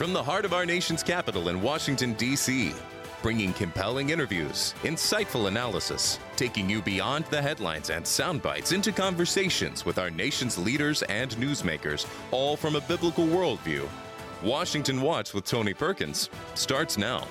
From the heart of our nation's capital in Washington, D.C., bringing compelling interviews, insightful analysis, taking you beyond the headlines and sound bites into conversations with our nation's leaders and newsmakers, all from a biblical worldview. Washington Watch with Tony Perkins starts now.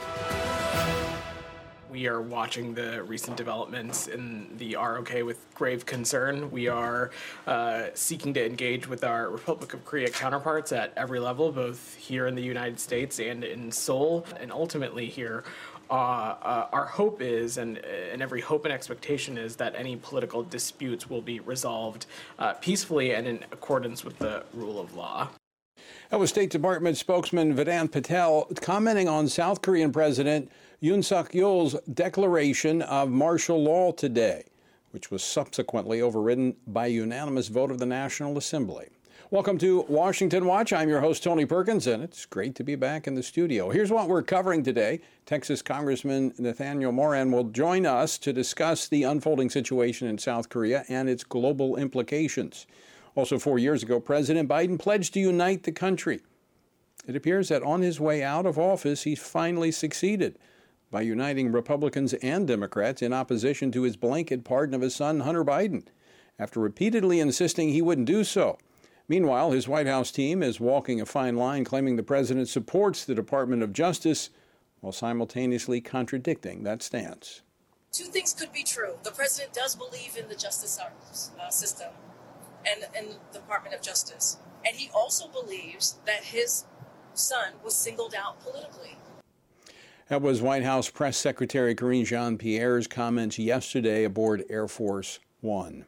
We are watching the recent developments in the ROK with grave concern. We are seeking to engage with our Republic of Korea counterparts at every level, both here in the United States and in Seoul. And ultimately here, our hope is, and every hope and expectation is, that any political disputes will be resolved peacefully and in accordance with the rule of law. That was State Department spokesman Vedant Patel commenting on South Korean President Yoon Suk-yeol's declaration of martial law today, which was subsequently overridden by a unanimous vote of the National Assembly. Welcome to Washington Watch. I'm your host, Tony Perkins, and it's great to be back in the studio. Here's what we're covering today. Texas Congressman Nathaniel Moran will join us to discuss the unfolding situation in South Korea and its global implications. Also, 4 years ago, President Biden pledged to unite the country. It appears that on his way out of office, he finally succeeded by uniting Republicans and Democrats in opposition to his blanket pardon of his son, Hunter Biden, after repeatedly insisting he wouldn't do so. Meanwhile, his White House team is walking a fine line, claiming the president supports the Department of Justice while simultaneously contradicting that stance. Two things could be true. The president does believe in the justice system and the Department of Justice. And he also believes that his son was singled out politically. That was White House Press Secretary Karine Jean-Pierre's comments yesterday aboard Air Force One.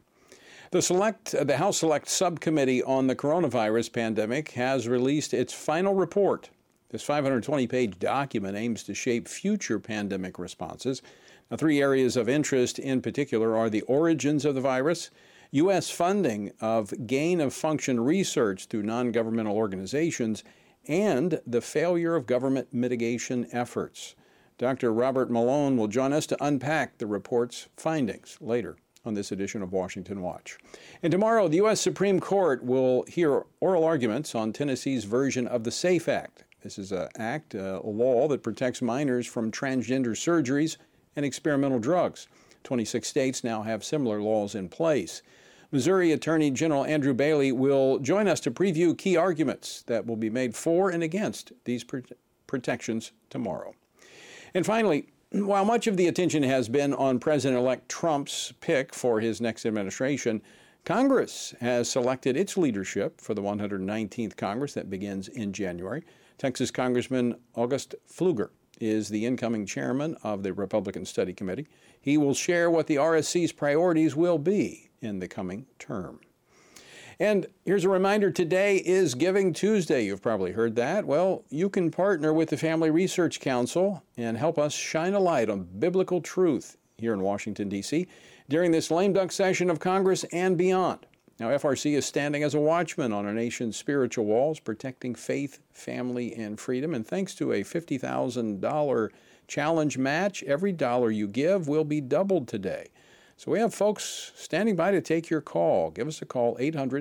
The House Select Subcommittee on the Coronavirus Pandemic has released its final report. This 520-page document aims to shape future pandemic responses. Now, 3 areas of interest in particular are the origins of the virus, U.S. funding of gain-of-function research through non-governmental organizations, and the failure of government mitigation efforts. Dr. Robert Malone will join us to unpack the report's findings later on this edition of Washington Watch. And tomorrow, the U.S. Supreme Court will hear oral arguments on Tennessee's version of the SAFE Act. This is a law that protects minors from transgender surgeries and experimental drugs. 26 states now have similar laws in place. Missouri Attorney General Andrew Bailey will join us to preview key arguments that will be made for and against these protections tomorrow. And finally, while much of the attention has been on President-elect Trump's pick for his next administration, Congress has selected its leadership for the 119th Congress that begins in January. Texas Congressman August Pfluger is the incoming chairman of the Republican Study Committee. He will share what the RSC's priorities will be in the coming term. And here's a reminder, today is Giving Tuesday. You've probably heard that. Well, you can partner with the Family Research Council and help us shine a light on biblical truth here in Washington, D.C. during this lame duck session of Congress and beyond. Now, FRC is standing as a watchman on our nation's spiritual walls, protecting faith, family, and freedom. And thanks to a $50,000 challenge match, every dollar you give will be doubled today. So we have folks standing by to take your call. Give us a call,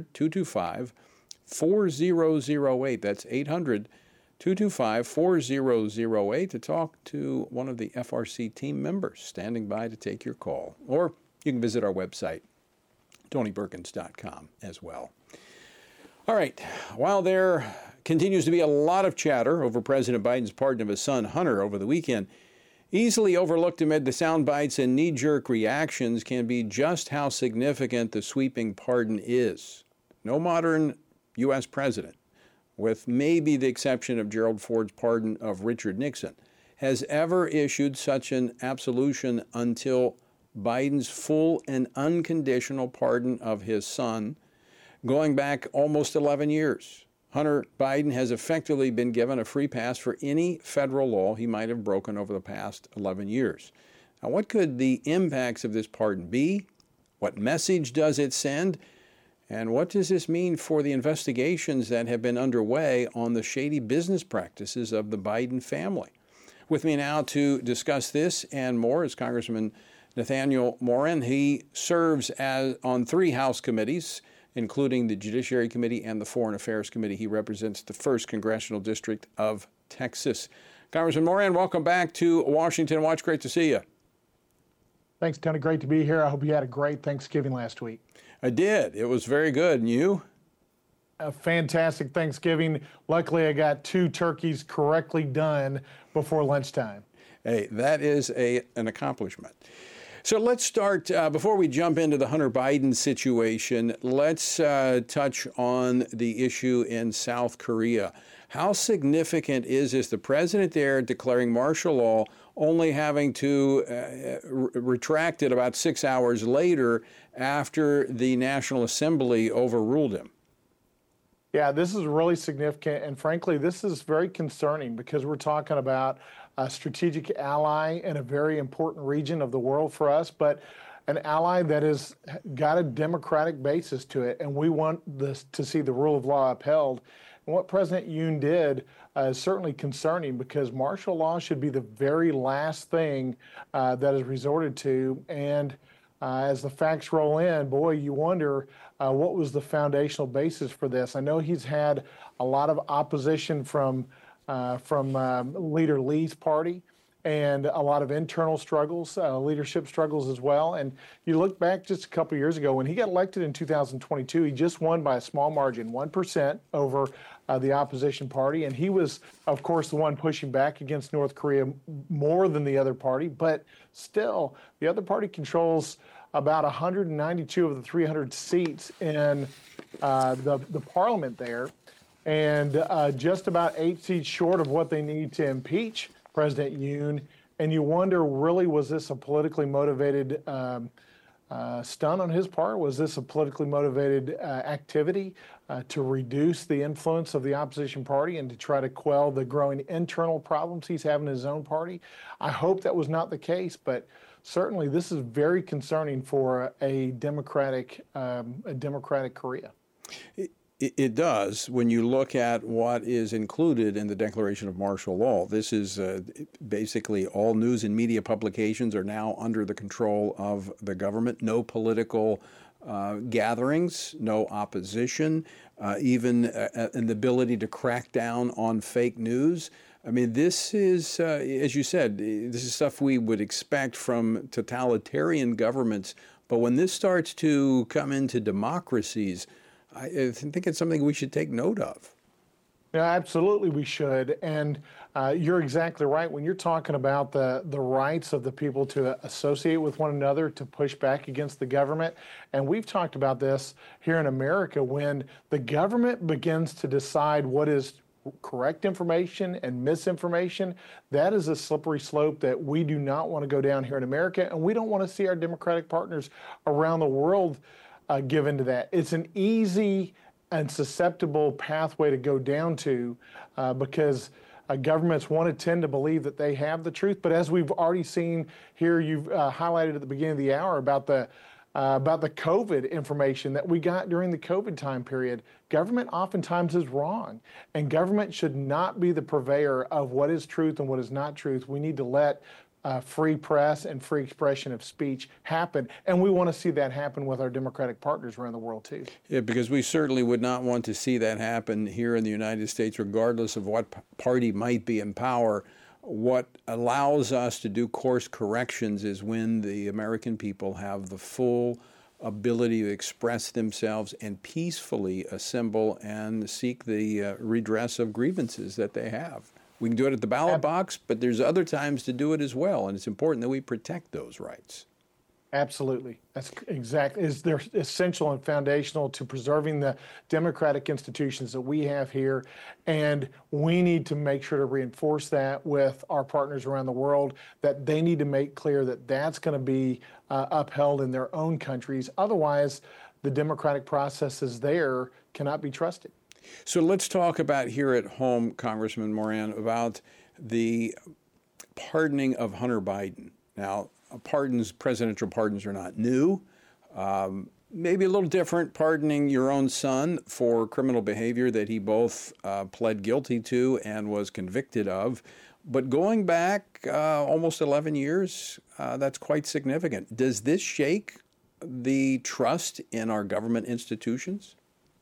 800-225-4008. That's 800-225-4008 to talk to one of the FRC team members standing by to take your call. Or you can visit our website, TonyPerkins.com as well. All right, while there continues to be a lot of chatter over President Biden's pardon of his son Hunter over the weekend, easily overlooked amid the sound bites and knee-jerk reactions can be just how significant the sweeping pardon is. No modern U.S. president, with maybe the exception of Gerald Ford's pardon of Richard Nixon, has ever issued such an absolution until Biden's full and unconditional pardon of his son, going back almost 11 years. Hunter Biden has effectively been given a free pass for any federal law he might have broken over the past 11 years. Now, what could the impacts of this pardon be? What message does it send? And what does this mean for the investigations that have been underway on the shady business practices of the Biden family? With me now to discuss this and more is Congressman Nathaniel Moran. He serves on 3 House committees, including the Judiciary Committee and the Foreign Affairs Committee. He represents the 1st Congressional District of Texas. Congressman Moran, welcome back to Washington Watch. Great to see you. Thanks, Tony. Great to be here. I hope you had a great Thanksgiving last week. I did. It was very good. And you? A fantastic Thanksgiving. Luckily, I got 2 turkeys correctly done before lunchtime. Hey, that is an accomplishment. So let's start, before we jump into the Hunter Biden situation, let's touch on the issue in South Korea. How significant is this? The president there declaring martial law, only having to retract it about 6 hours later after the National Assembly overruled him. Yeah, this is really significant, and frankly, this is very concerning because we're talking about a strategic ally in a very important region of the world for us, but an ally that has got a democratic basis to it, and we want this to see the rule of law upheld. And what President Yoon did is certainly concerning because martial law should be the very last thing that is resorted to, and as the facts roll in, boy, you wonder what was the foundational basis for this. I know he's had a lot of opposition from Leader Lee's party and a lot of internal struggles, leadership struggles as well. And you look back just a couple of years ago, when he got elected in 2022, he just won by a small margin, 1% over the opposition party. And he was, of course, the one pushing back against North Korea more than the other party. But still, the other party controls about 192 of the 300 seats in the parliament there, and just about 8 seats short of what they need to impeach President Yoon. And you wonder, really, was this a politically motivated stunt on his part? Was this a politically motivated activity to reduce the influence of the opposition party and to try to quell the growing internal problems he's having in his own party? I hope that was not the case, but certainly this is very concerning for a democratic Korea. It does when you look at what is included in the declaration of martial law. This is basically all news and media publications are now under the control of the government. No political gatherings, no opposition, even an ability to crack down on fake news. I mean, this is, as you said, this is stuff we would expect from totalitarian governments. But when this starts to come into democracies, I think it's something we should take note of. Yeah, absolutely we should. And you're exactly right. When you're talking about the rights of the people to associate with one another, to push back against the government, and we've talked about this here in America, when the government begins to decide what is correct information and misinformation, that is a slippery slope that we do not want to go down here in America, and we don't want to see our democratic partners around the world give into that. It's an easy and susceptible pathway to go down to because governments want to tend to believe that they have the truth. But as we've already seen here, you've highlighted at the beginning of the hour about the COVID information that we got during the COVID time period. Government oftentimes is wrong, and government should not be the purveyor of what is truth and what is not truth. We need to let free press and free expression of speech happen, and we want to see that happen with our democratic partners around the world too. Yeah, because we certainly would not want to see that happen here in the United States, regardless of what party might be in power. What allows us to do course corrections is when the American people have the full ability to express themselves and peacefully assemble and seek the redress of grievances that they have. We can do it at the ballot box, but there's other times to do it as well, and it's important that we protect those rights. Absolutely. That's exactly. They're essential and foundational to preserving the democratic institutions that we have here, and we need to make sure to reinforce that with our partners around the world, that they need to make clear that that's going to be upheld in their own countries. Otherwise, the democratic processes there cannot be trusted. So let's talk about here at home, Congressman Moran, about the pardoning of Hunter Biden. Now, presidential pardons are not new. Maybe a little different, pardoning your own son for criminal behavior that he both pled guilty to and was convicted of. But going back almost 11 years, that's quite significant. Does this shake the trust in our government institutions?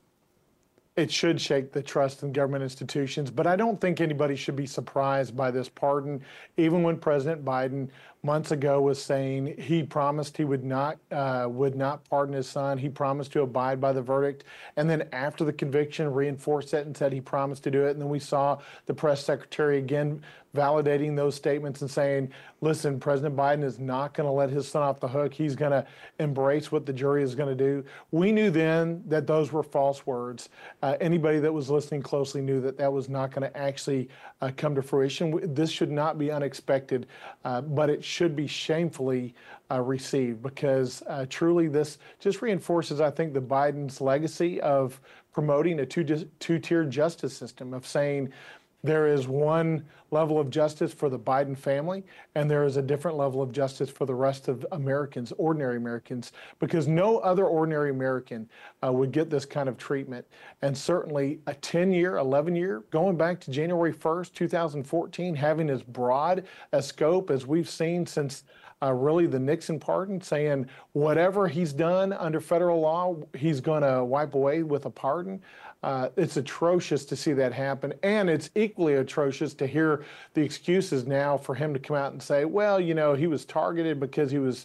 It should shake the trust in government institutions, but I don't think anybody should be surprised by this pardon. Even when President Biden months ago was saying he promised he would not pardon his son, he promised to abide by the verdict, and then after the conviction reinforced it and said he promised to do it. And then we saw the press secretary again validating those statements and saying, listen, President Biden is not going to let his son off the hook. He's going to embrace what the jury is going to do. We knew then that those were false words. Anybody that was listening closely knew that that was not going to actually come to fruition. This should not be unexpected, but it should be shamefully received, because truly this just reinforces, I think, the Biden's legacy of promoting a two-tier justice system, of saying there is one level of justice for the Biden family, and there is a different level of justice for the rest of Americans, ordinary Americans, because no other ordinary American would get this kind of treatment. And certainly a 10-year, 11-year, going back to January 1st, 2014, having as broad a scope as we've seen since really the Nixon pardon, saying whatever he's done under federal law, he's going to wipe away with a pardon. It's atrocious to see that happen, and it's equally atrocious to hear the excuses now for him to come out and say, well, you know, he was targeted because he was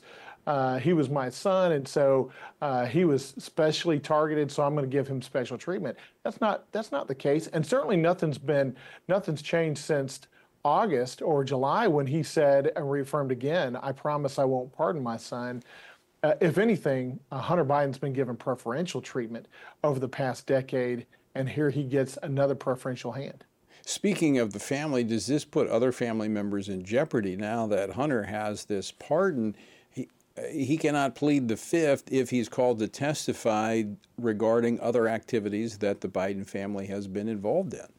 my son, and so he was specially targeted, so I'm going to give him special treatment. That's not the case, and certainly nothing's changed since August or July when he said and reaffirmed again, I promise I won't pardon my son. If anything, Hunter Biden's been given preferential treatment over the past decade, and here he gets another preferential hand. Speaking of the family, does this put other family members in jeopardy now that Hunter has this pardon? He cannot plead the fifth if he's called to testify regarding other activities that the Biden family has been involved in.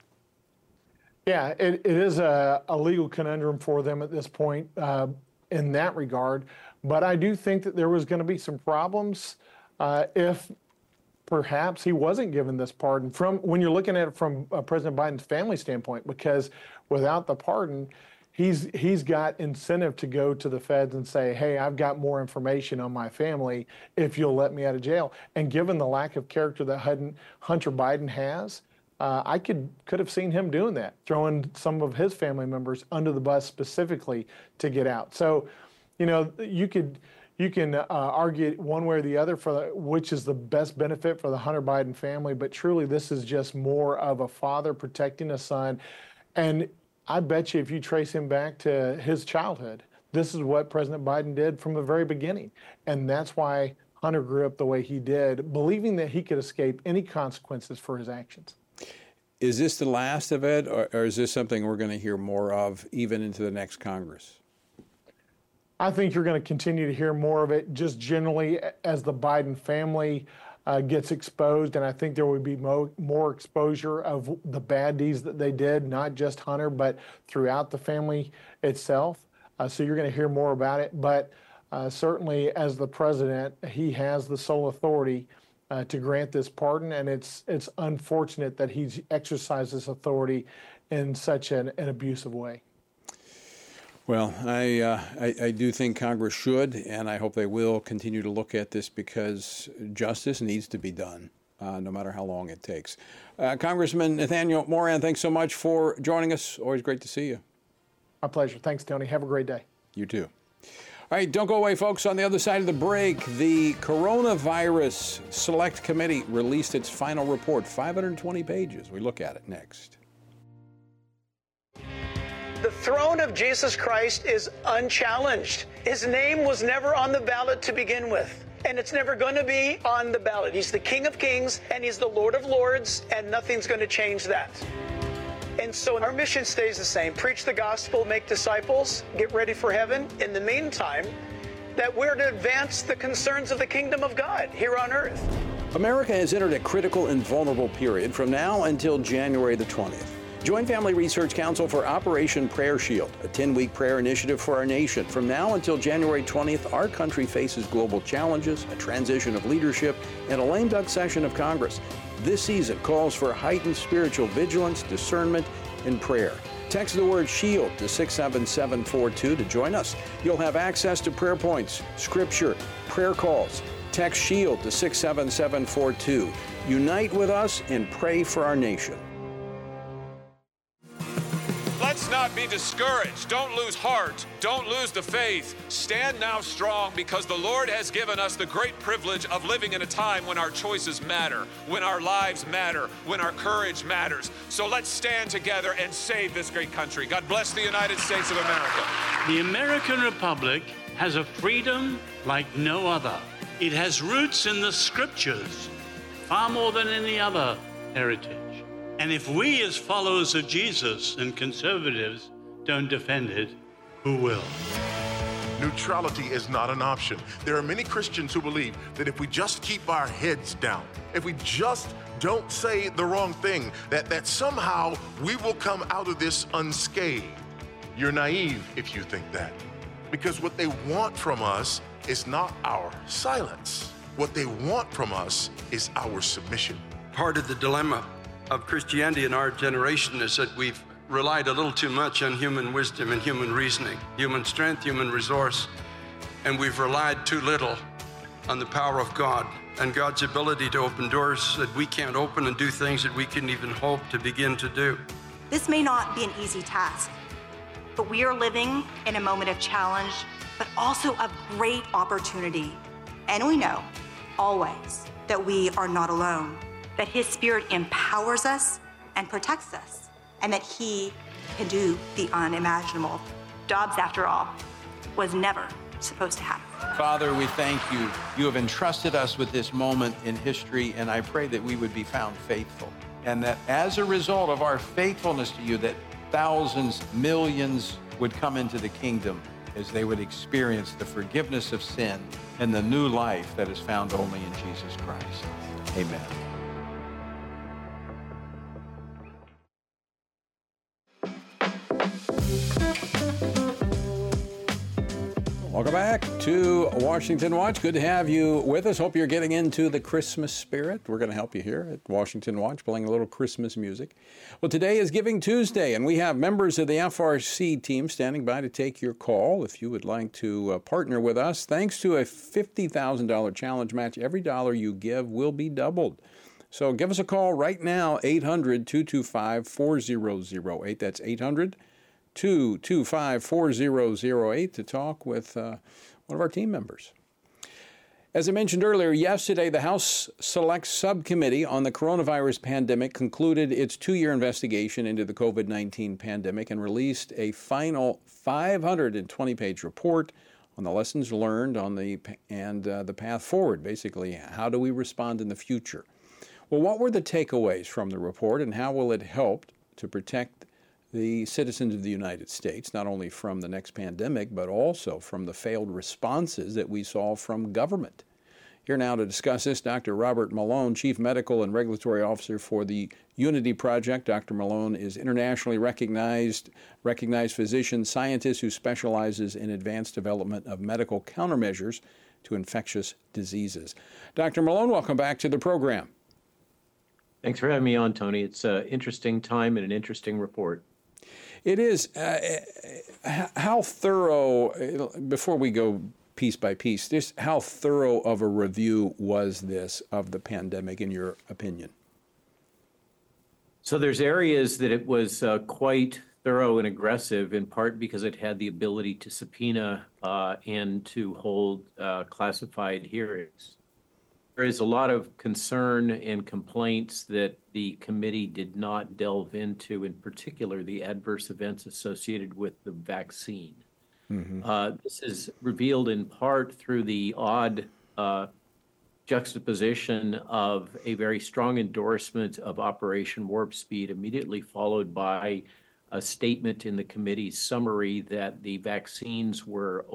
Yeah, it is a legal conundrum for them at this point in that regard. But I do think that there was going to be some problems if perhaps he wasn't given this pardon, from when you're looking at it from President Biden's family standpoint, because without the pardon, he's got incentive to go to the feds and say, hey, I've got more information on my family if you'll let me out of jail. And given the lack of character that Hunter Biden has, I could have seen him doing that, throwing some of his family members under the bus specifically to get out. So, you know, you can argue one way or the other for which is the best benefit for the Hunter Biden family, but truly this is just more of a father protecting a son. And I bet you if you trace him back to his childhood, this is what President Biden did from the very beginning. And that's why Hunter grew up the way he did, believing that he could escape any consequences for his actions. Is this the last of it, or is this something we're going to hear more of even into the next Congress? I think you're going to continue to hear more of it just generally as the Biden family gets exposed, and I think there will be more exposure of the bad deeds that they did, not just Hunter, but throughout the family itself. So you're going to hear more about it, but certainly as the president, he has the sole authority to grant this pardon, and it's unfortunate that he's exercised this authority in such an abusive way. Well, I do think Congress should, and I hope they will continue to look at this, because justice needs to be done, no matter how long it takes. Congressman Nathaniel Moran, thanks so much for joining us. Always great to see you. My pleasure. Thanks, Tony. Have a great day. You too. All right, don't go away, folks. On the other side of the break, the Coronavirus Select Committee released its final report, 520 pages. We look at it next. The throne of Jesus Christ is unchallenged. His name was never on the ballot to begin with, and it's never going to be on the ballot. He's the King of Kings, and he's the Lord of Lords, and nothing's going to change that. And so our mission stays the same. Preach the gospel, make disciples, get ready for heaven. In the meantime, that we're to advance the concerns of the kingdom of God here on earth. America has entered a critical and vulnerable period from now until January the 20th. Join Family Research Council for Operation Prayer Shield, a 10-week prayer initiative for our nation. From now until January 20th, our country faces global challenges, a transition of leadership, and a lame duck session of Congress. This season calls for heightened spiritual vigilance, discernment, and prayer. Text the word SHIELD to 67742 to join us. You'll have access to prayer points, scripture, prayer calls, Text SHIELD to 67742. Unite with us and pray for our nation. Let's not be discouraged. Don't lose heart. Don't lose the faith. Stand now strong, because the Lord has given us the great privilege of living in a time when our choices matter, when our lives matter, when our courage matters. So let's stand together and save this great country. God bless the United States of America. The American Republic has a freedom like no other. It has roots in the scriptures, far more than any other heritage. And if we as followers of Jesus and conservatives don't defend it, who will? Neutrality is not an option. There are many Christians who believe that if we just keep our heads down, if we just don't say the wrong thing, that somehow we will come out of this unscathed. You're naive if you think that. Because what they want from us is not our silence. What they want from us is our submission. Part of the dilemma of Christianity in our generation is that we've relied a little too much on human wisdom and human reasoning, human strength, human resource, and we've relied too little on the power of God and God's ability to open doors that we can't open and do things that we couldn't even hope to begin to do. This may not be an easy task, but we are living in a moment of challenge, but also of great opportunity. And we know, always, that we are not alone, that His Spirit empowers us and protects us, and that He can do the unimaginable. Dobbs, after all, was never supposed to happen. Father, we thank you. You have entrusted us with this moment in history, and I pray that we would be found faithful, and that as a result of our faithfulness to you, that thousands, millions would come into the kingdom as they would experience the forgiveness of sin and the new life that is found only in Jesus Christ. Amen. Welcome back to Washington Watch. Good to have you with us. Hope you're getting into the Christmas spirit. We're going to help you here at Washington Watch, playing a little Christmas music. Well, today is Giving Tuesday, and we have members of the FRC team standing by to take your call if you would like to partner with us. Thanks to a $50,000 challenge match, every dollar you give will be doubled. So give us a call right now, 800-225-4008. That's 800-225-4008 to talk with one of our team members. As I mentioned earlier, yesterday the House Select Subcommittee on the Coronavirus Pandemic concluded its 2-year investigation into the COVID-19 pandemic and released a final 520-page report on the lessons learned the path forward. Basically, how do we respond in the future? Well, what were the takeaways from the report, and how will it help to protect the citizens of the United States, not only from the next pandemic, but also from the failed responses that we saw from government? Here now to discuss this, Dr. Robert Malone, Chief Medical and Regulatory Officer for the Unity Project. Dr. Malone is internationally recognized physician scientist who specializes in advanced development of medical countermeasures to infectious diseases. Dr. Malone, welcome back to the program. Thanks for having me on, Tony. It's an interesting time and an interesting report. It is. How thorough, before we go piece by piece, how thorough of a review was this of the pandemic, in your opinion? So there's areas that it was quite thorough and aggressive, in part because it had the ability to subpoena and to hold classified hearings. There is a lot of concern and complaints that the committee did not delve into, in particular, the adverse events associated with the vaccine. Mm-hmm. This is revealed in part through the odd juxtaposition of a very strong endorsement of Operation Warp Speed, immediately followed by a statement in the committee's summary that the vaccines were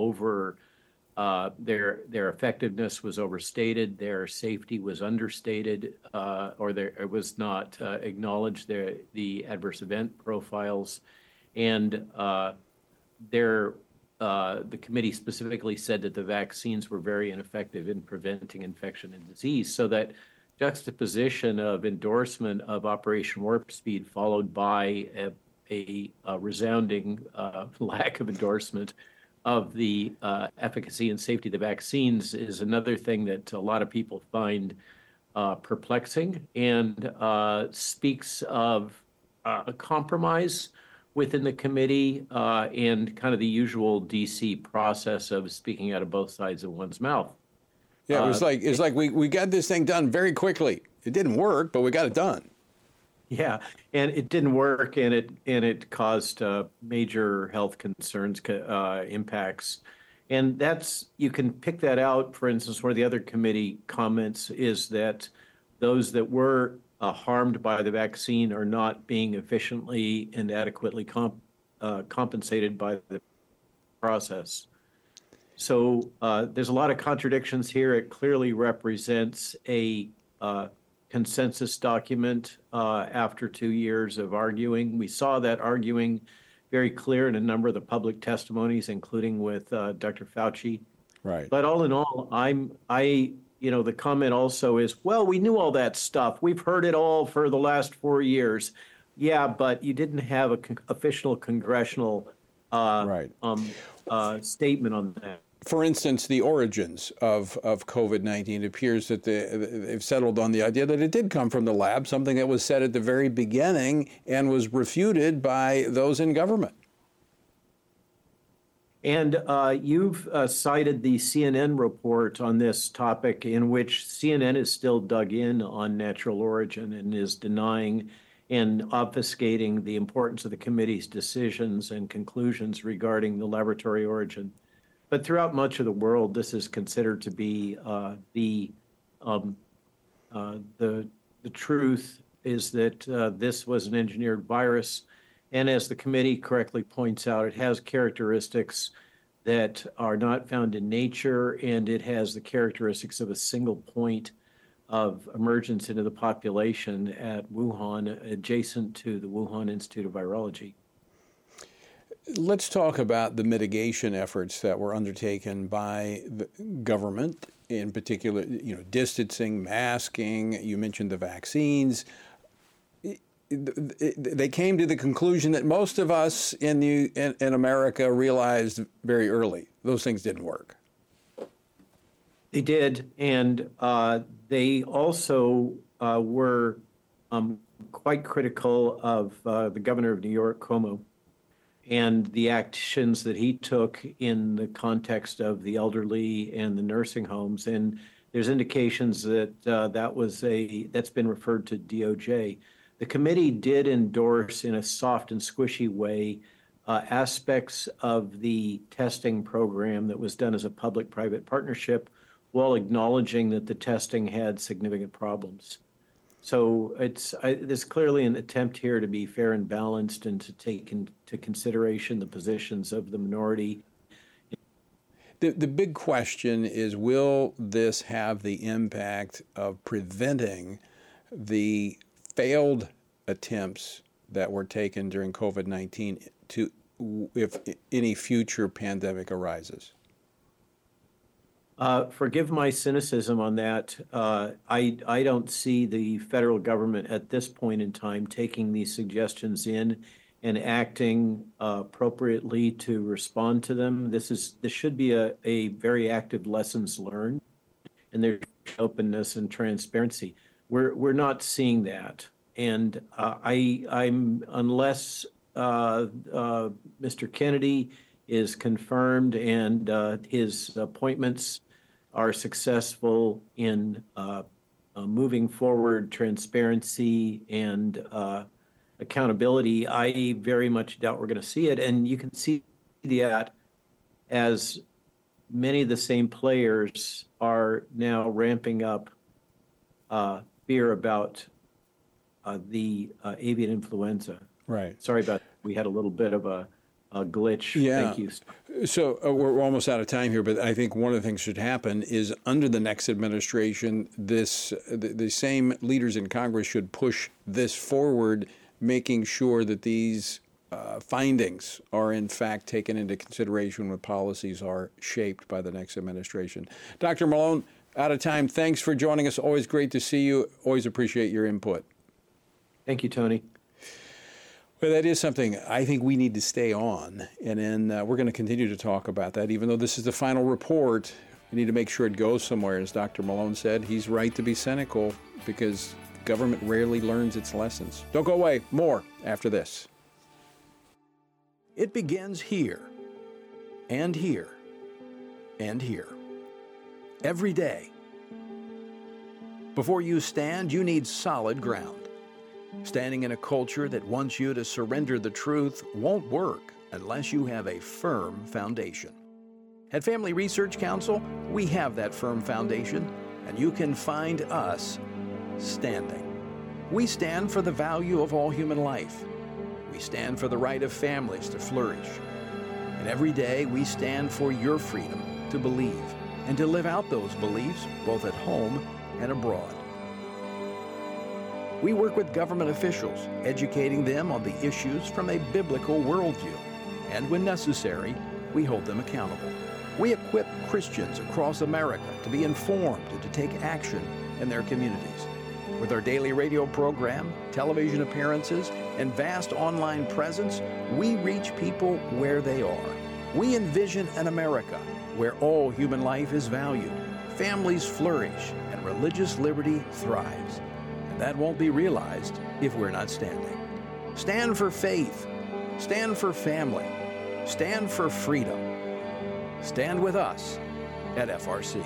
their effectiveness was overstated, their safety was understated, it was not acknowledged, the adverse event profiles, and the committee specifically said that the vaccines were very ineffective in preventing infection and disease. So that juxtaposition of endorsement of Operation Warp Speed followed by a resounding lack of endorsement of the efficacy and safety of the vaccines is another thing that a lot of people find perplexing, and speaks of a compromise within the committee and kind of the usual DC process of speaking out of both sides of one's mouth. Yeah, it's like we got this thing done very quickly. It didn't work, but we got it done. Yeah, and it didn't work, and it caused major health concerns, impacts, and you can pick that out. For instance, one of the other committee comments is that those that were harmed by the vaccine are not being efficiently and adequately compensated by the process. So there's a lot of contradictions here. It clearly represents a consensus document after 2 years of arguing. We saw that arguing very clear in a number of the public testimonies, including with Dr. Fauci. Right. But all in all, the comment also is, well, we knew all that stuff. We've heard it all for the last 4 years. Yeah, but you didn't have an official congressional statement on that. For instance, the origins of COVID-19, it appears that they've settled on the idea that it did come from the lab, something that was said at the very beginning and was refuted by those in government. And you've cited the CNN report on this topic, in which CNN is still dug in on natural origin and is denying and obfuscating the importance of the committee's decisions and conclusions regarding the laboratory origin. But throughout much of the world, this is considered to be the truth is that this was an engineered virus. And as the committee correctly points out, it has characteristics that are not found in nature, and it has the characteristics of a single point of emergence into the population at Wuhan, adjacent to the Wuhan Institute of Virology. Let's talk about the mitigation efforts that were undertaken by the government, in particular, distancing, masking. You mentioned the vaccines. They came to the conclusion that most of us in America realized very early those things didn't work. They did, and they also were quite critical of the governor of New York, Cuomo, and the actions that he took in the context of the elderly and the nursing homes. And there's indications that that's been referred to DOJ. The committee did endorse, in a soft and squishy way, aspects of the testing program that was done as a public-private partnership, while acknowledging that the testing had significant problems. So there's clearly an attempt here to be fair and balanced and to take into consideration the positions of the minority. The big question is, will this have the impact of preventing the failed attempts that were taken during COVID-19 if any future pandemic arises? Forgive my cynicism on that. I don't see the federal government at this point in time taking these suggestions in and acting appropriately to respond to them. This should be a very active lessons learned, and there's openness and transparency. We're not seeing that, and I'm unless Mr. Kennedy is confirmed and his appointments are successful in moving forward transparency and accountability, I very much doubt we're going to see it. And you can see that as many of the same players are now ramping up fear about the avian influenza. Right. Sorry about that. We had a little bit of a glitch. Yeah. Thank you. So we're almost out of time here, but I think one of the things that should happen is under the next administration, the same leaders in Congress should push this forward, making sure that these findings are in fact taken into consideration when policies are shaped by the next administration. Dr. Malone, out of time. Thanks for joining us. Always great to see you. Always appreciate your input. Thank you, Tony. Well, that is something I think we need to stay on. And then we're going to continue to talk about that. Even though this is the final report, we need to make sure it goes somewhere. As Dr. Malone said, he's right to be cynical because government rarely learns its lessons. Don't go away. More after this. It begins here, and here, and here. Every day. Before you stand, you need solid ground. Standing in a culture that wants you to surrender the truth won't work unless you have a firm foundation. At Family Research Council, we have that firm foundation, and you can find us standing. We stand for the value of all human life. We stand for the right of families to flourish. And every day we stand for your freedom to believe and to live out those beliefs both at home and abroad. We work with government officials, educating them on the issues from a biblical worldview. And when necessary, we hold them accountable. We equip Christians across America to be informed and to take action in their communities. With our daily radio program, television appearances, and vast online presence, we reach people where they are. We envision an America where all human life is valued, families flourish, and religious liberty thrives. And that won't be realized if we're not standing. Stand for faith. Stand for family. Stand for freedom. Stand with us at FRC.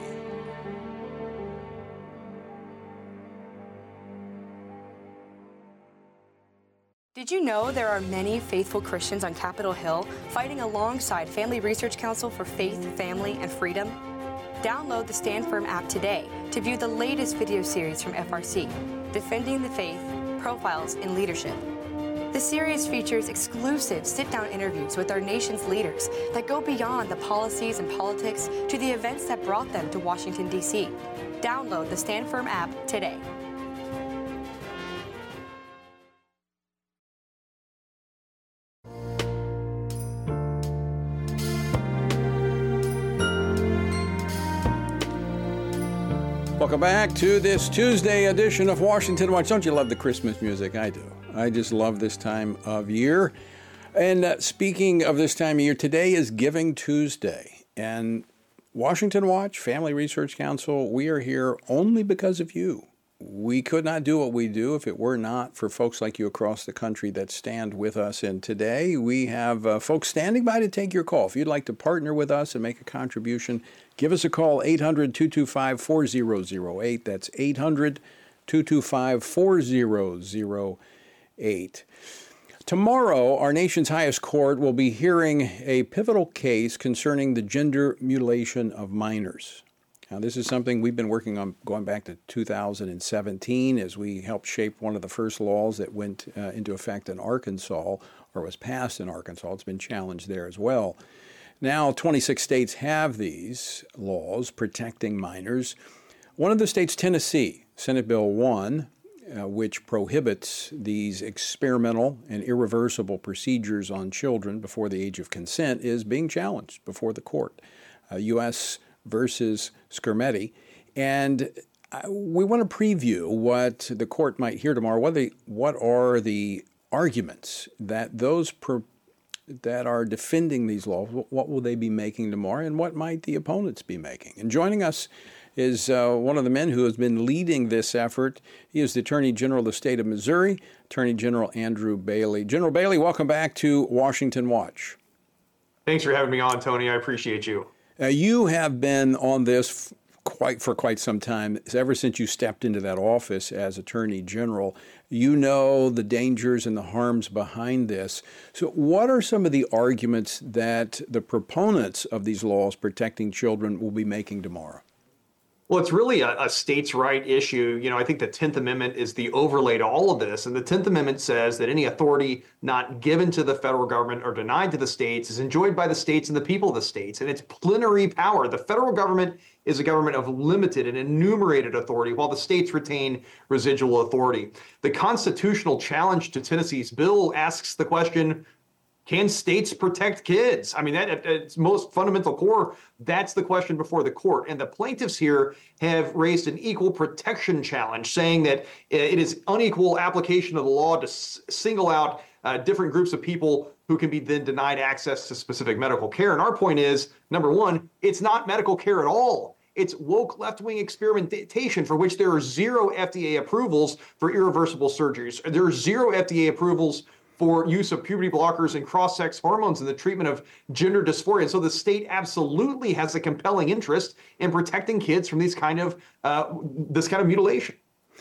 Did you know there are many faithful Christians on Capitol Hill fighting alongside Family Research Council for faith, family, and freedom? Download the Stand Firm app today to view the latest video series from FRC, Defending the Faith, Profiles in Leadership. The series features exclusive sit-down interviews with our nation's leaders that go beyond the policies and politics to the events that brought them to Washington, D.C. Download the Stand Firm app today. Welcome back to this Tuesday edition of Washington Watch. Don't you love the Christmas music? I do. I just love this time of year. And speaking of this time of year, today is Giving Tuesday. And Washington Watch, Family Research Council, we are here only because of you. We could not do what we do if it were not for folks like you across the country that stand with us. And today we have folks standing by to take your call. If you'd like to partner with us and make a contribution, give us a call, 800-225-4008. That's 800-225-4008. Tomorrow, our nation's highest court will be hearing a pivotal case concerning the gender mutilation of minors. Now, this is something we've been working on going back to 2017 as we helped shape one of the first laws that went into effect in Arkansas, or was passed in Arkansas. It's been challenged there as well. Now, 26 states have these laws protecting minors. One of the states, Tennessee, Senate Bill 1, which prohibits these experimental and irreversible procedures on children before the age of consent, is being challenged before the court. U.S. versus Skermeti. And we want to preview what the court might hear tomorrow. What are the arguments that those that are defending these laws, what will they be making tomorrow, and what might the opponents be making? And joining us is one of the men who has been leading this effort. He is the Attorney General of the state of Missouri, Attorney General Andrew Bailey. General Bailey, welcome back to Washington Watch. Thanks for having me on, Tony. I appreciate you. You have been on this for quite some time. Ever since you stepped into that office as Attorney General, you know the dangers and the harms behind this. So what are some of the arguments that the proponents of these laws protecting children will be making tomorrow? Well, it's really a states' right issue. You know, I think the 10th Amendment is the overlay to all of this. And the 10th Amendment says that any authority not given to the federal government or denied to the states is enjoyed by the states and the people of the states. And it's plenary power. The federal government is a government of limited and enumerated authority, while the states retain residual authority. The constitutional challenge to Tennessee's bill asks the question, can states protect kids? I mean, at its most fundamental core, that's the question before the court. And the plaintiffs here have raised an equal protection challenge, saying that it is unequal application of the law to single out different groups of people who can be then denied access to specific medical care. And our point is, number one, it's not medical care at all. It's woke left-wing experimentation for which there are 0 FDA approvals for irreversible surgeries. There are 0 FDA approvals for use of puberty blockers and cross-sex hormones in the treatment of gender dysphoria. And so the state absolutely has a compelling interest in protecting kids from this kind of mutilation.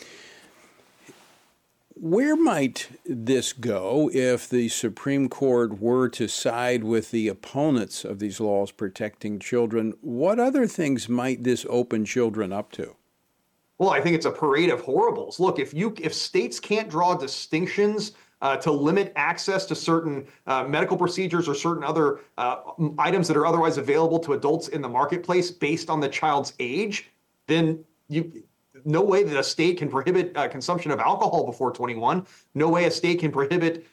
Where might this go if the Supreme Court were to side with the opponents of these laws protecting children? What other things might this open children up to? Well, I think it's a parade of horribles. Look, if states can't draw distinctions to limit access to certain medical procedures or certain other items that are otherwise available to adults in the marketplace based on the child's age, then no way that a state can prohibit consumption of alcohol before 21. No way a state can prohibit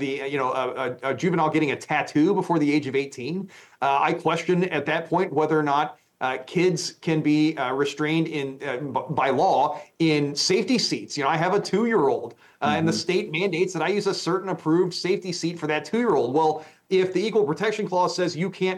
a juvenile getting a tattoo before the age of 18. I question at that point whether or not kids can be restrained by law in safety seats. I have a 2-year-old, and the state mandates that I use a certain approved safety seat for that 2-year-old. Well, if the Equal Protection Clause says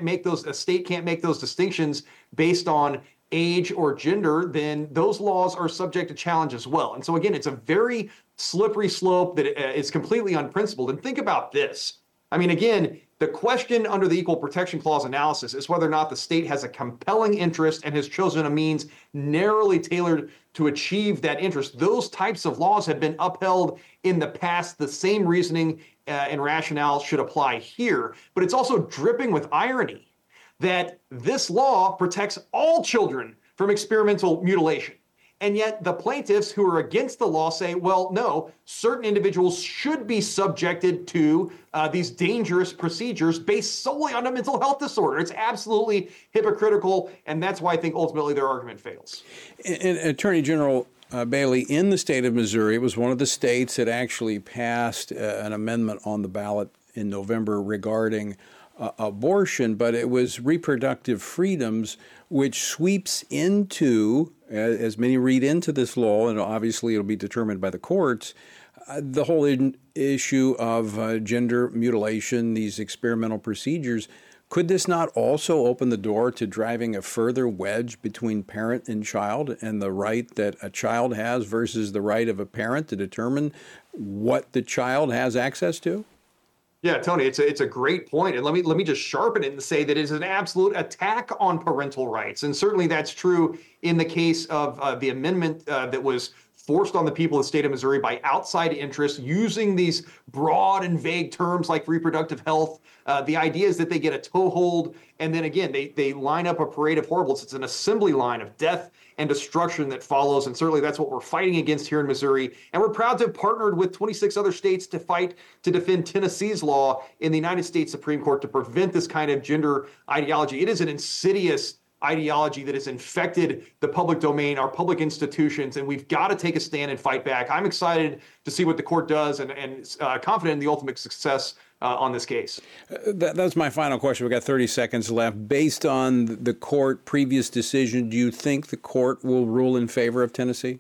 a state can't make those distinctions based on age or gender, then those laws are subject to challenge as well. And so again, it's a very slippery slope that is completely unprincipled. And think about this. I mean, again, the question under the Equal Protection Clause analysis is whether or not the state has a compelling interest and has chosen a means narrowly tailored to achieve that interest. Those types of laws have been upheld in the past. The same reasoning and rationale should apply here. But it's also dripping with irony that this law protects all children from experimental mutilation. And yet the plaintiffs who are against the law say, well, no, certain individuals should be subjected to these dangerous procedures based solely on a mental health disorder. It's absolutely hypocritical, and that's why I think ultimately their argument fails. And Attorney General Bailey, in the state of Missouri, it was one of the states that actually passed an amendment on the ballot in November regarding abortion, but it was reproductive freedoms, which sweeps into, as many read into this law, and obviously it'll be determined by the courts, the whole issue of gender mutilation, these experimental procedures. Could this not also open the door to driving a further wedge between parent and child and the right that a child has versus the right of a parent to determine what the child has access to? Yeah, Tony, it's a great point. And let me just sharpen it and say that it is an absolute attack on parental rights. And certainly that's true in the case of the amendment that was forced on the people of the state of Missouri by outside interests using these broad and vague terms like reproductive health. The idea is that they get a toehold, and then again, they line up a parade of horribles. It's an assembly line of death and destruction that follows, and certainly that's what we're fighting against here in Missouri. And we're proud to have partnered with 26 other states to fight to defend Tennessee's law in the United States Supreme Court to prevent this kind of gender ideology. It is an insidious ideology that has infected the public domain, our public institutions, and we've got to take a stand and fight back. I'm excited to see what the court does and confident in the ultimate success on this case. That's my final question. We've got 30 seconds left. Based on the court previous decision, do you think the court will rule in favor of Tennessee?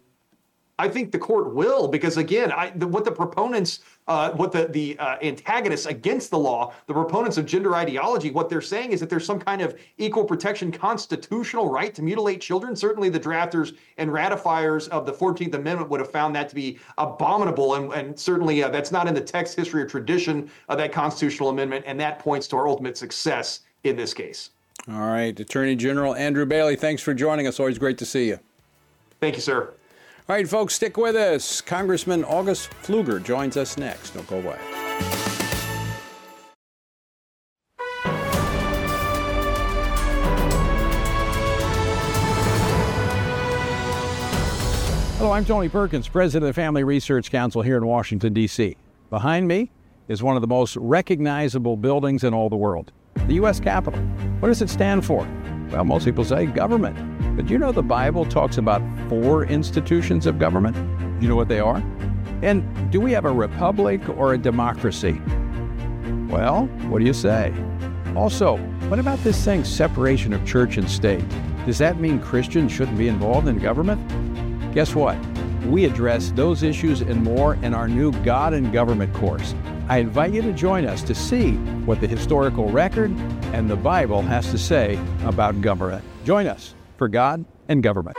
I think the court will, because again, what the proponents, the antagonists against the law, the proponents of gender ideology, what they're saying is that there's some kind of equal protection constitutional right to mutilate children. Certainly the drafters and ratifiers of the 14th Amendment would have found that to be abominable. And certainly that's not in the text, history, or tradition of that constitutional amendment. And that points to our ultimate success in this case. All right. Attorney General Andrew Bailey, thanks for joining us. Always great to see you. Thank you, sir. All right, folks, stick with us. Congressman August Pfluger joins us next. Don't go away. Hello, I'm Tony Perkins, president of the Family Research Council here in Washington, D.C. Behind me is one of the most recognizable buildings in all the world, the U.S. Capitol. What does it stand for? Well, most people say government. But you know the Bible talks about 4 institutions of government? You know what they are? And do we have a republic or a democracy? Well, what do you say? Also, what about this thing, separation of church and state? Does that mean Christians shouldn't be involved in government? Guess what? We address those issues and more in our new God and Government course. I invite you to join us to see what the historical record and the Bible has to say about government. Join us for God and Government.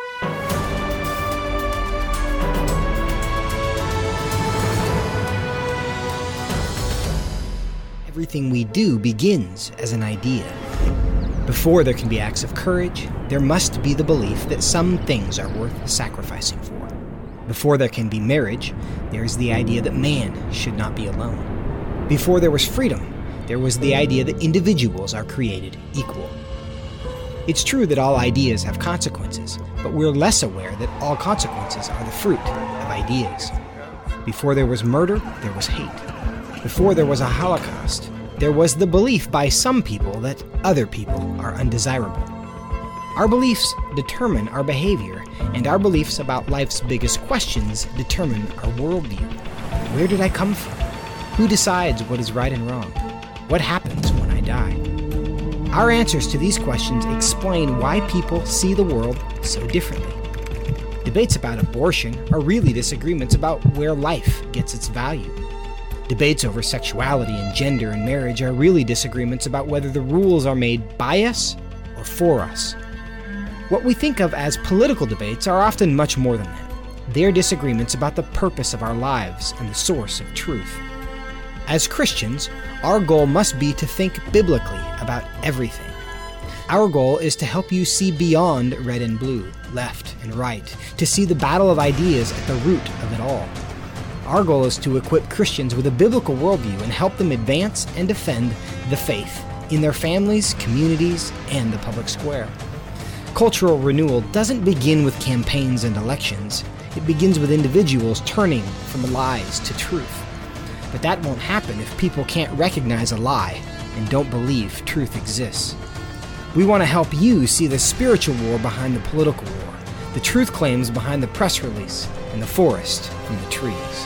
Everything we do begins as an idea. Before there can be acts of courage, there must be the belief that some things are worth sacrificing for. Before there can be marriage, there is the idea that man should not be alone. Before there was freedom, there was the idea that individuals are created equal. It's true that all ideas have consequences, but we're less aware that all consequences are the fruit of ideas. Before there was murder, there was hate. Before there was a Holocaust, there was the belief by some people that other people are undesirable. Our beliefs determine our behavior, and our beliefs about life's biggest questions determine our worldview. Where did I come from? Who decides what is right and wrong? What happens when I die? Our answers to these questions explain why people see the world so differently. Debates about abortion are really disagreements about where life gets its value. Debates over sexuality and gender and marriage are really disagreements about whether the rules are made by us or for us. What we think of as political debates are often much more than that. They're disagreements about the purpose of our lives and the source of truth. As Christians, our goal must be to think biblically about everything. Our goal is to help you see beyond red and blue, left and right, to see the battle of ideas at the root of it all. Our goal is to equip Christians with a biblical worldview and help them advance and defend the faith in their families, communities, and the public square. Cultural renewal doesn't begin with campaigns and elections. It begins with individuals turning from lies to truth. But that won't happen if people can't recognize a lie and don't believe truth exists. We want to help you see the spiritual war behind the political war, the truth claims behind the press release, and the forest from the trees.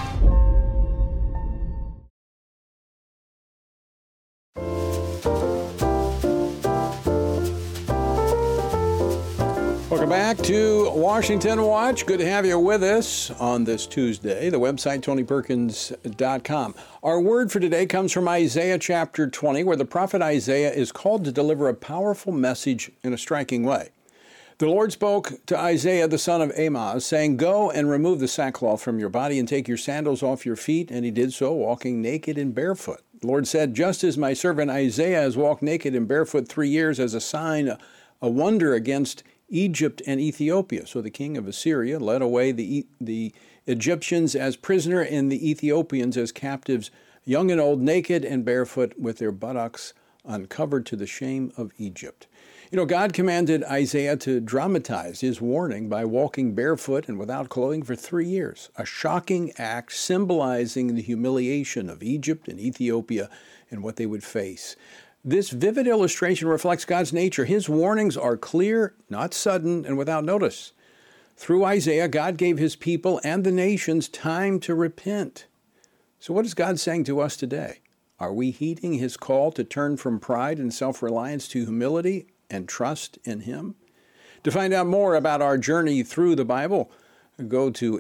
Welcome back to Washington Watch. Good to have you with us on this Tuesday. The website, TonyPerkins.com. Our word for today comes from Isaiah chapter 20, where the prophet Isaiah is called to deliver a powerful message in a striking way. The Lord spoke to Isaiah, the son of Amoz, saying, "Go and remove the sackcloth from your body and take your sandals off your feet." And he did so, walking naked and barefoot. The Lord said, "Just as my servant Isaiah has walked naked and barefoot 3 years as a sign, a wonder against Egypt and Ethiopia." So the king of Assyria led away the Egyptians as prisoner and the Ethiopians as captives, young and old, naked and barefoot, with their buttocks uncovered to the shame of Egypt. You know, God commanded Isaiah to dramatize his warning by walking barefoot and without clothing for 3 years, a shocking act symbolizing the humiliation of Egypt and Ethiopia and what they would face. This vivid illustration reflects God's nature. His warnings are clear, not sudden, and without notice. Through Isaiah, God gave his people and the nations time to repent. So what is God saying to us today? Are we heeding his call to turn from pride and self-reliance to humility and trust in him? To find out more about our journey through the Bible, go to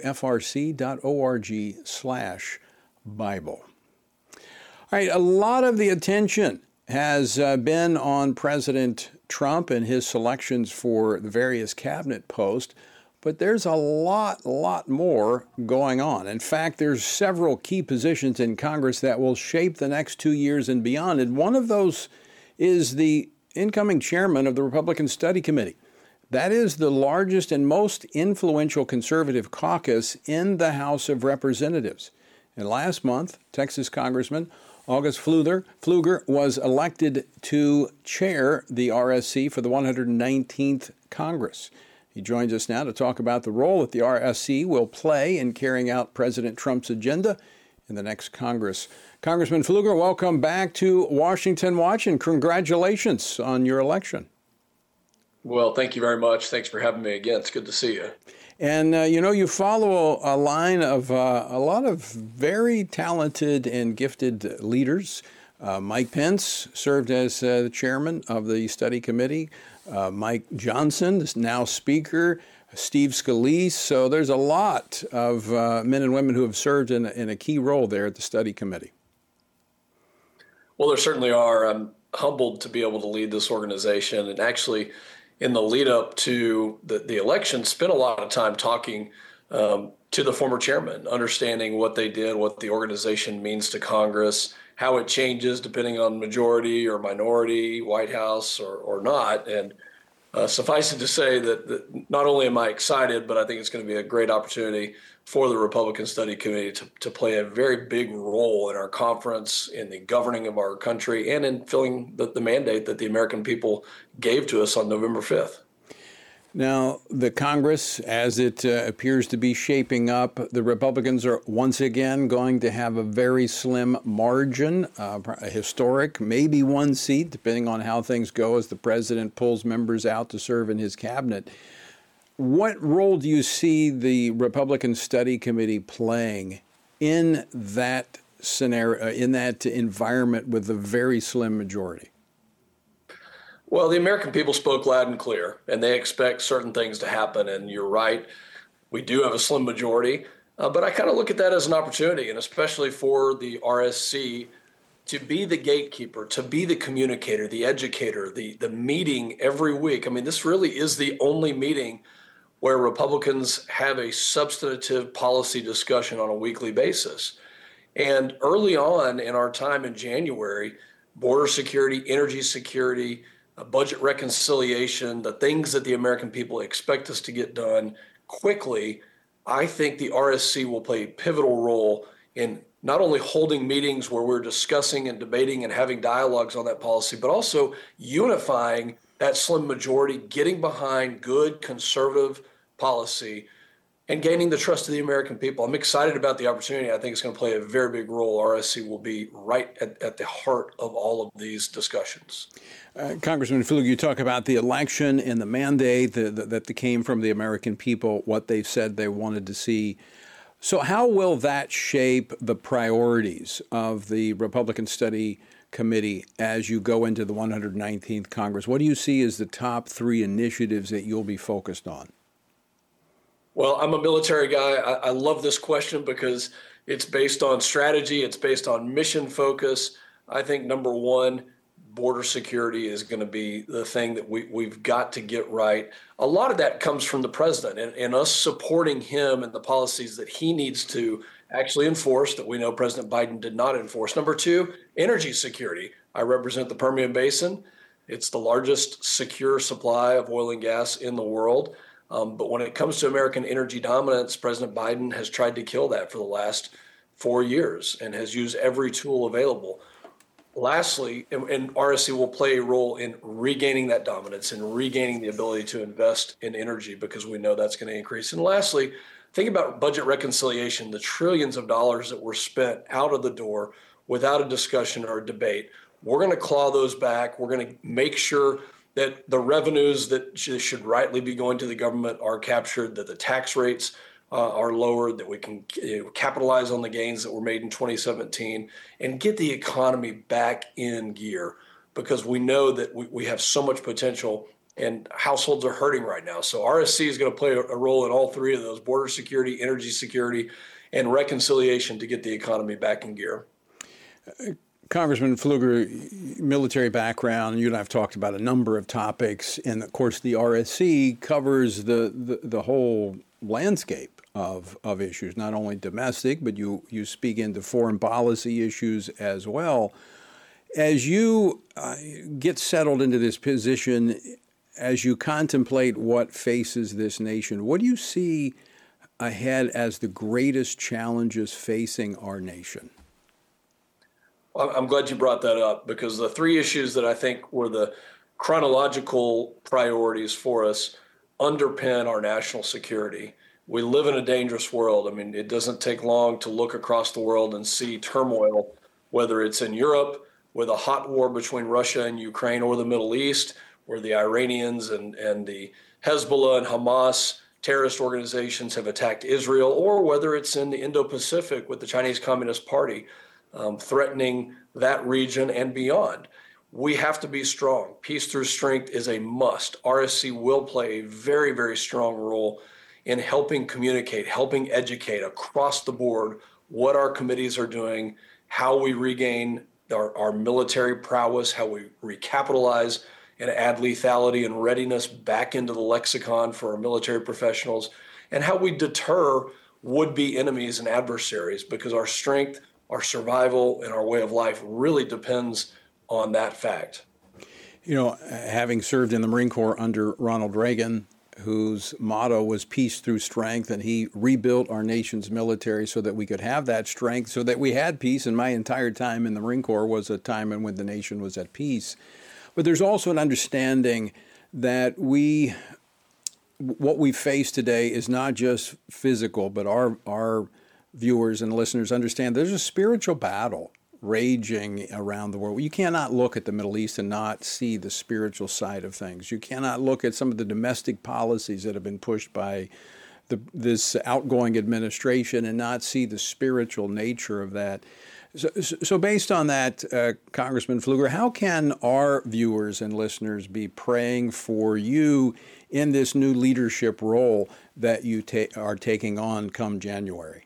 frc.org/Bible. All right, a lot of the attention has been on President Trump and his selections for the various cabinet posts, but there's a lot more going on. In fact, there's several key positions in Congress that will shape the next 2 years and beyond, and one of those is the incoming chairman of the Republican Study Committee. That is the largest and most influential conservative caucus in the House of Representatives. And last month, Texas Congressman August Pfluger was elected to chair the RSC for the 119th Congress. He joins us now to talk about the role that the RSC will play in carrying out President Trump's agenda in the next Congress. Congressman Pfluger, welcome back to Washington Watch, and congratulations on your election. Well, thank you very much. Thanks for having me again. It's good to see you. And, you follow a line of a lot of very talented and gifted leaders. Mike Pence served as the chairman of the study committee. Mike Johnson is now speaker. Steve Scalise. So there's a lot of men and women who have served in a key role there at the study committee. Well, there certainly are. I'm humbled to be able to lead this organization, and actually in the lead up to the election, spent a lot of time talking to the former chairman, understanding what they did, what the organization means to Congress, how it changes depending on majority or minority, White House or not. And suffice it to say that not only am I excited, but I think it's going to be a great opportunity for the Republican Study Committee to play a very big role in our conference, in the governing of our country, and in filling the mandate that the American people gave to us on November 5th. Now, the Congress, as it appears to be shaping up, the Republicans are once again going to have a very slim margin, a historic, maybe one seat, depending on how things go as the president pulls members out to serve in his cabinet. What role do you see the Republican Study Committee playing in that scenario, in that environment with a very slim majority? Well, the American people spoke loud and clear, and they expect certain things to happen. And you're right, we do have a slim majority, but I kind of look at that as an opportunity, and especially for the RSC to be the gatekeeper, to be the communicator, the educator, the meeting every week. I mean, this really is the only meeting where Republicans have a substantive policy discussion on a weekly basis. And early on in our time in January, border security, energy security, budget reconciliation, the things that the American people expect us to get done quickly, I think the RSC will play a pivotal role in not only holding meetings where we're discussing and debating and having dialogues on that policy, but also unifying that slim majority, getting behind good conservative policy and gaining the trust of the American people. I'm excited about the opportunity. I think it's going to play a very big role. RSC will be right at the heart of all of these discussions. Congressman Pflug, you talk about the election and the mandate that came from the American people, what they said they wanted to see. So how will that shape the priorities of the Republican Study Committee as you go into the 119th Congress? What do you see as the top three initiatives that you'll be focused on? Well, I'm a military guy. I love this question because it's based on strategy. It's based on mission focus. I think number one, border security is going to be the thing that we've got to get right. A lot of that comes from the president and us supporting him and the policies that he needs to actually enforce that we know President Biden did not enforce. Number two, energy security. I represent the Permian Basin. It's the largest secure supply of oil and gas in the world. But when it comes to American energy dominance, President Biden has tried to kill that for the last 4 years and has used every tool available. Lastly, and RSC will play a role in regaining that dominance and regaining the ability to invest in energy because we know that's going to increase. And lastly, think about budget reconciliation, the trillions of dollars that were spent out of the door without a discussion or a debate. We're going to claw those back. We're going to make sure that the revenues that should rightly be going to the government are captured, that the tax rates are lowered, that we can capitalize on the gains that were made in 2017 and get the economy back in gear because we know that we have so much potential and households are hurting right now. So RSC is going to play a role in all three of those: border security, energy security, and reconciliation to get the economy back in gear. Congressman Pfluger, military background, you and I have talked about a number of topics, and of course the RSC covers the whole landscape of issues, not only domestic, but you speak into foreign policy issues as well. As you get settled into this position, as you contemplate what faces this nation, what do you see ahead as the greatest challenges facing our nation? I'm glad you brought that up because the three issues that I think were the chronological priorities for us underpin our national security. We live in a dangerous world. I mean, it doesn't take long to look across the world and see turmoil, whether it's in Europe with a hot war between Russia and Ukraine or the Middle East, where the Iranians and the Hezbollah and Hamas terrorist organizations have attacked Israel, or whether it's in the Indo-Pacific with the Chinese Communist Party. Threatening that region and beyond. We have to be strong. Peace through strength is a must. RSC will play a very, very strong role in helping communicate, helping educate across the board what our committees are doing, how we regain our military prowess, how we recapitalize and add lethality and readiness back into the lexicon for our military professionals, and how we deter would-be enemies and adversaries, because our strength, our survival, and our way of life really depends on that fact. You know, having served in the Marine Corps under Ronald Reagan, whose motto was peace through strength, and he rebuilt our nation's military so that we could have that strength, so that we had peace. And my entire time in the Marine Corps was a time when the nation was at peace. But there's also an understanding that what we face today is not just physical, but our viewers and listeners understand there's a spiritual battle raging around the world. You cannot look at the Middle East and not see the spiritual side of things. You cannot look at some of the domestic policies that have been pushed by this outgoing administration and not see the spiritual nature of that. So based on that, Congressman Pfluger, how can our viewers and listeners be praying for you in this new leadership role that you are taking on come January?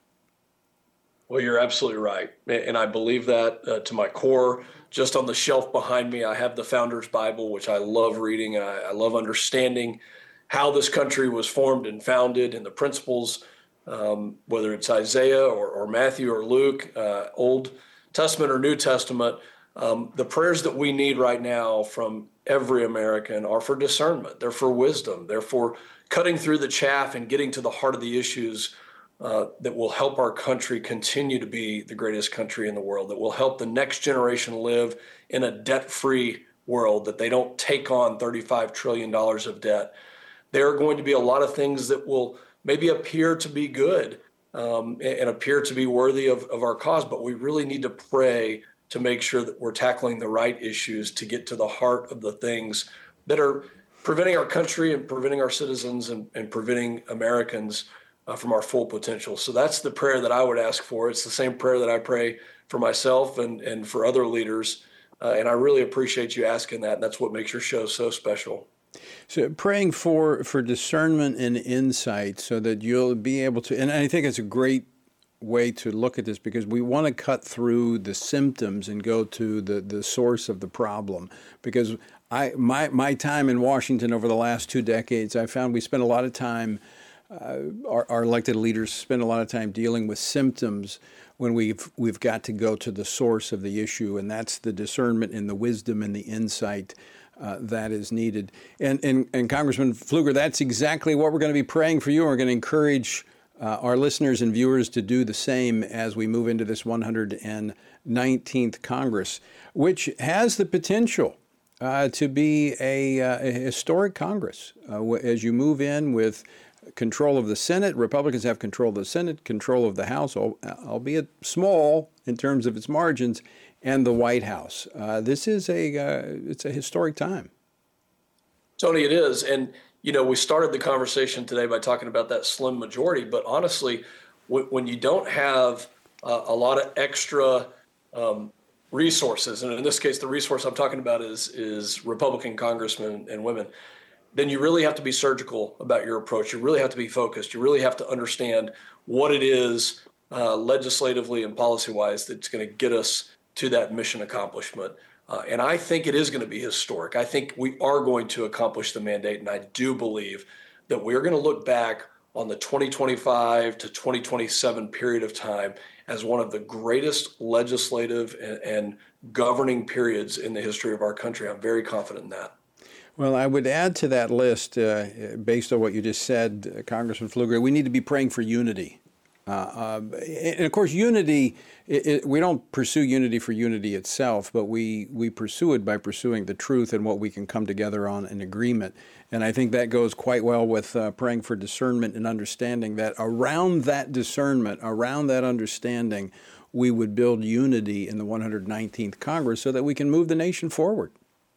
Well, you're absolutely right. And I believe that to my core. Just on the shelf behind me, I have the Founder's Bible, which I love reading, and I love understanding how this country was formed and founded, and the principles, whether it's Isaiah or Matthew or Luke, Old Testament or New Testament. The prayers that we need right now from every American are for discernment. They're for wisdom. They're for cutting through the chaff and getting to the heart of the issues that will help our country continue to be the greatest country in the world, that will help the next generation live in a debt-free world, that they don't take on $35 trillion of debt. There are going to be a lot of things that will maybe appear to be good and appear to be worthy of our cause, but we really need to pray to make sure that we're tackling the right issues to get to the heart of the things that are preventing our country and preventing our citizens and preventing Americans from our full potential. So that's the prayer that I would ask for. It's the same prayer that I pray for myself and for other leaders. And I really appreciate you asking that. And that's what makes your show so special. So praying for discernment and insight so that you'll be able to, and I think it's a great way to look at this, because we want to cut through the symptoms and go to the source of the problem. Because my time in Washington over the last 2 decades, I found we spent a lot of time, our elected leaders spend a lot of time dealing with symptoms when we've got to go to the source of the issue, and that's the discernment and the wisdom and the insight that is needed. And Congressman Pfluger, that's exactly what we're going to be praying for you. We're going to encourage our listeners and viewers to do the same as we move into this 119th Congress, which has the potential to be a historic Congress. As you move in with control of the Senate, Republicans have control of the Senate, control of the House, albeit small in terms of its margins, and the White House. This is it's a historic time. Tony, it is. And, you know, we started the conversation today by talking about that slim majority, but honestly, when you don't have a lot of extra resources, and in this case, the resource I'm talking about is Republican congressmen and women, then you really have to be surgical about your approach. You really have to be focused. You really have to understand what it is legislatively and policy-wise that's going to get us to that mission accomplishment. And I think it is going to be historic. I think we are going to accomplish the mandate, and I do believe that we're going to look back on the 2025 to 2027 period of time as one of the greatest legislative and governing periods in the history of our country. I'm very confident in that. Well, I would add to that list, based on what you just said, Congressman Pfluger, we need to be praying for unity. And of course, unity, we don't pursue unity for unity itself, but we pursue it by pursuing the truth and what we can come together on in agreement. And I think that goes quite well with praying for discernment and understanding that around that discernment, around that understanding, we would build unity in the 119th Congress so that we can move the nation forward.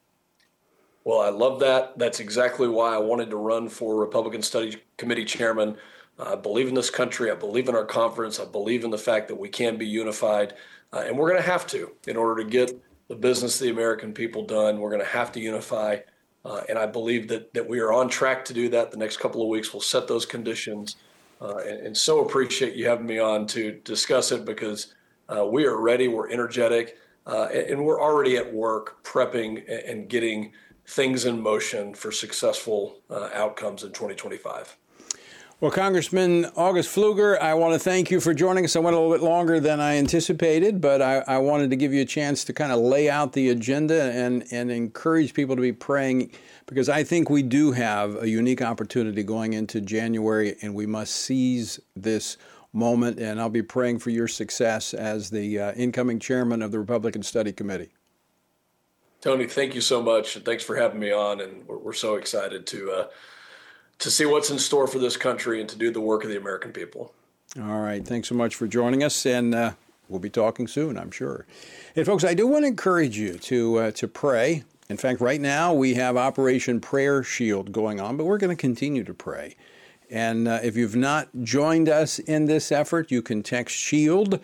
Well, I love that. That's exactly why I wanted to run for Republican Studies Committee chairman. I believe in this country. I believe in our conference. I believe in the fact that we can be unified. And we're going to have to, in order to get the business of the American people done, we're going to have to unify. And I believe that we are on track to do that. The next couple of weeks will set those conditions. And so appreciate you having me on to discuss it, because we are ready. We're energetic. And we're already at work prepping and getting things in motion for successful outcomes in 2025. Well, Congressman August Pfluger, I want to thank you for joining us. I went a little bit longer than I anticipated, but I wanted to give you a chance to kind of lay out the agenda and encourage people to be praying, because I think we do have a unique opportunity going into January, and we must seize this moment. And I'll be praying for your success as the incoming chairman of the Republican Study Committee. Tony, thank you so much. And thanks for having me on. And we're so excited to see what's in store for this country and to do the work of the American people. All right. Thanks so much for joining us. And we'll be talking soon, I'm sure. And folks, I do want to encourage you to pray. In fact, right now we have Operation Prayer Shield going on, but we're going to continue to pray. And if you've not joined us in this effort, you can text SHIELD,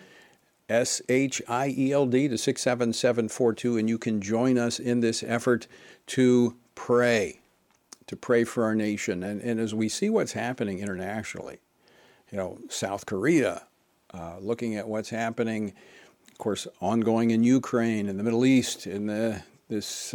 SHIELD, to 67742, and you can join us in this effort to pray for our nation. And as we see what's happening internationally, South Korea, looking at what's happening, of course, ongoing in Ukraine, in the Middle East, this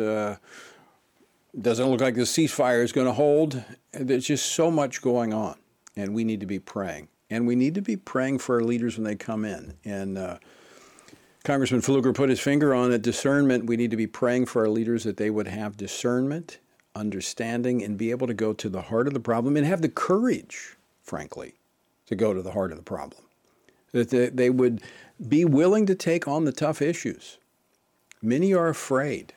doesn't look like the ceasefire is going to hold. There's just so much going on, and we need to be praying. And we need to be praying for our leaders when they come in. And Congressman Pfluger put his finger on it, discernment. We need to be praying for our leaders that they would have discernment, understanding, and be able to go to the heart of the problem and have the courage, frankly, to go to the heart of the problem. That they would be willing to take on the tough issues. Many are afraid.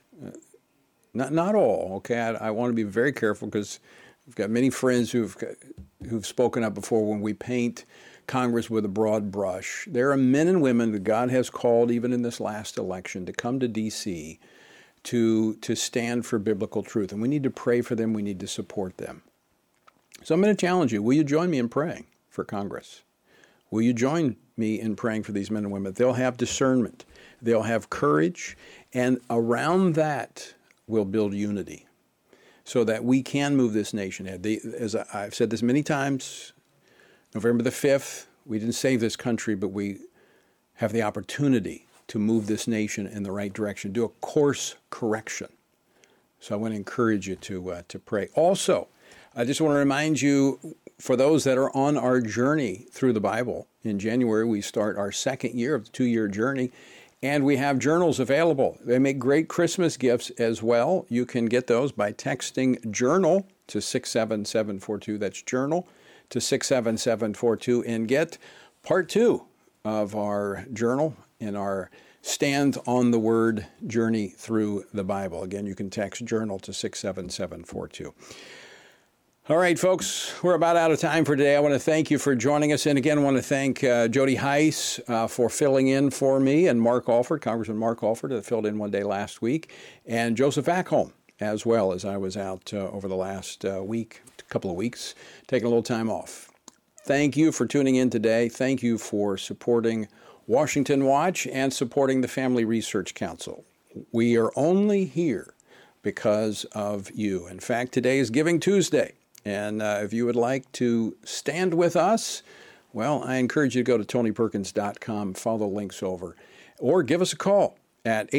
Not all, okay? I want to be very careful, because I've got many friends who've spoken up before when we paint Congress with a broad brush. There are men and women that God has called, even in this last election, to come to D.C., to stand for biblical truth. And we need to pray for them. We need to support them. So I'm going to challenge you. Will you join me in praying for Congress? Will you join me in praying for these men and women? They'll have discernment. They'll have courage. And around that, we'll build unity so that we can move this nation ahead. As I've said this many times, November the 5th, we didn't save this country, but we have the opportunity to move this nation in the right direction, do a course correction. So I want to encourage you to pray. Also, I just want to remind you, for those that are on our journey through the Bible, in January we start our second year of the 2-year journey, and we have journals available. They make great Christmas gifts as well. You can get those by texting JOURNAL to 67742. That's JOURNAL to 67742, and get part 2 of our journal in our Stand on the Word journey through the Bible. Again, you can text JOURNAL to 67742. All right, folks, we're about out of time for today. I want to thank you for joining us. And again, I want to thank Jody Heiss for filling in for me, and Mark Alford, Congressman Mark Alford, that filled in one day last week, and Joseph Ackholm as well, as I was out over the last couple of weeks, taking a little time off. Thank you for tuning in today. Thank you for supporting Washington Watch and supporting the Family Research Council. We are only here because of you. In fact, today is Giving Tuesday. And if you would like to stand with us, well, I encourage you to go to tonyperkins.com, follow the links over, or give us a call at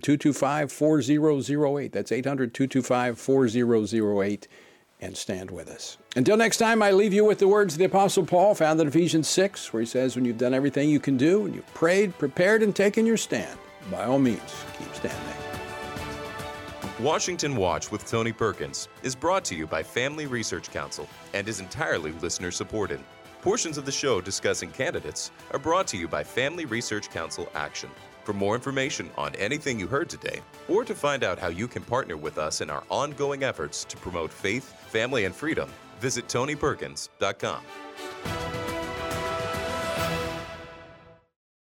800-225-4008. That's 800-225-4008, and stand with us. Until next time, I leave you with the words of the Apostle Paul, found in Ephesians 6, where he says, when you've done everything you can do, and you've prayed, prepared, and taken your stand, by all means, keep standing. Washington Watch with Tony Perkins is brought to you by Family Research Council and is entirely listener-supported. Portions of the show discussing candidates are brought to you by Family Research Council Action. For more information on anything you heard today, or to find out how you can partner with us in our ongoing efforts to promote faith, family, and freedom, visit tonyperkins.com.